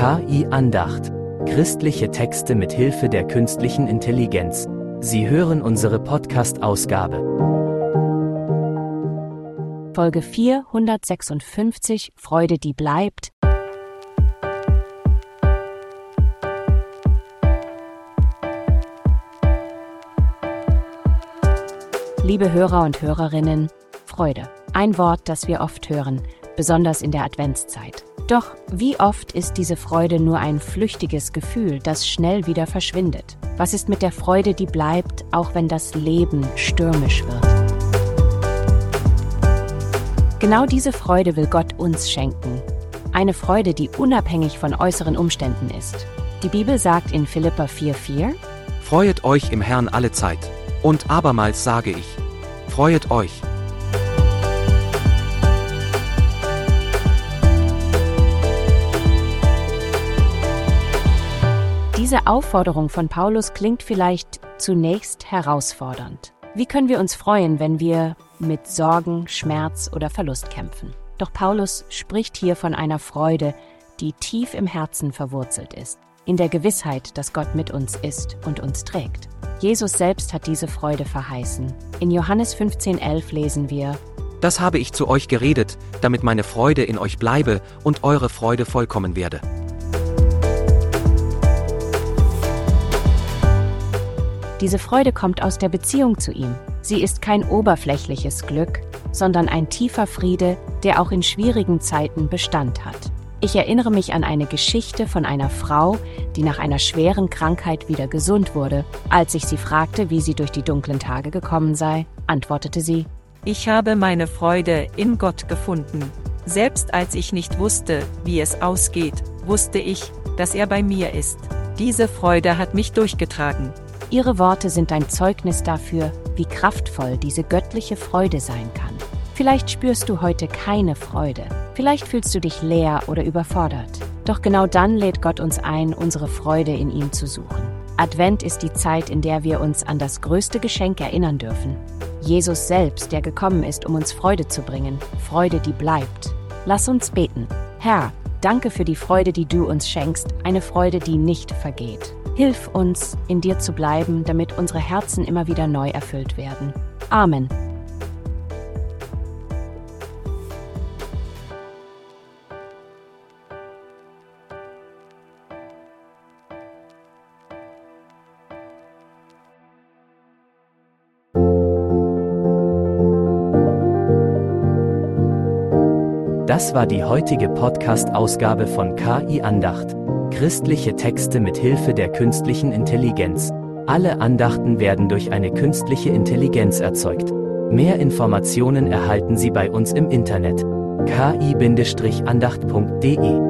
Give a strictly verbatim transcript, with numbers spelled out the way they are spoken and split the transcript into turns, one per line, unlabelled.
K I-Andacht. Christliche Texte mit Hilfe der künstlichen Intelligenz. Sie hören unsere Podcast-Ausgabe.
Folge vierhundertsechsundfünfzig, Freude, die bleibt. Liebe Hörer und Hörerinnen, Freude. Ein Wort, das wir oft hören, besonders in der Adventszeit. Doch wie oft ist diese Freude nur ein flüchtiges Gefühl, das schnell wieder verschwindet? Was ist mit der Freude, die bleibt, auch wenn das Leben stürmisch wird? Genau diese Freude will Gott uns schenken. Eine Freude, die unabhängig von äußeren Umständen ist. Die Bibel sagt in Philipper vier vier:
Freuet euch im Herrn alle Zeit. Und abermals sage ich, freuet euch.
Diese Aufforderung von Paulus klingt vielleicht zunächst herausfordernd. Wie können wir uns freuen, wenn wir mit Sorgen, Schmerz oder Verlust kämpfen? Doch Paulus spricht hier von einer Freude, die tief im Herzen verwurzelt ist, in der Gewissheit, dass Gott mit uns ist und uns trägt. Jesus selbst hat diese Freude verheißen. In Johannes fünfzehn elf lesen wir:
Das habe ich zu euch geredet, damit meine Freude in euch bleibe und eure Freude vollkommen werde.
Diese Freude kommt aus der Beziehung zu ihm. Sie ist kein oberflächliches Glück, sondern ein tiefer Friede, der auch in schwierigen Zeiten Bestand hat. Ich erinnere mich an eine Geschichte von einer Frau, die nach einer schweren Krankheit wieder gesund wurde. Als ich sie fragte, wie sie durch die dunklen Tage gekommen sei, antwortete sie:
Ich habe meine Freude in Gott gefunden. Selbst als ich nicht wusste, wie es ausgeht, wusste ich, dass er bei mir ist. Diese Freude hat mich durchgetragen.
Ihre Worte sind ein Zeugnis dafür, wie kraftvoll diese göttliche Freude sein kann. Vielleicht spürst du heute keine Freude. Vielleicht fühlst du dich leer oder überfordert. Doch genau dann lädt Gott uns ein, unsere Freude in ihm zu suchen. Advent ist die Zeit, in der wir uns an das größte Geschenk erinnern dürfen. Jesus selbst, der gekommen ist, um uns Freude zu bringen. Freude, die bleibt. Lass uns beten. Herr, danke für die Freude, die du uns schenkst. Eine Freude, die nicht vergeht. Hilf uns, in dir zu bleiben, damit unsere Herzen immer wieder neu erfüllt werden. Amen.
Das war die heutige Podcast-Ausgabe von K I-Andacht. Christliche Texte mit Hilfe der künstlichen Intelligenz. Alle Andachten werden durch eine künstliche Intelligenz erzeugt. Mehr Informationen erhalten Sie bei uns im Internet: k i Bindestrich andacht punkt de.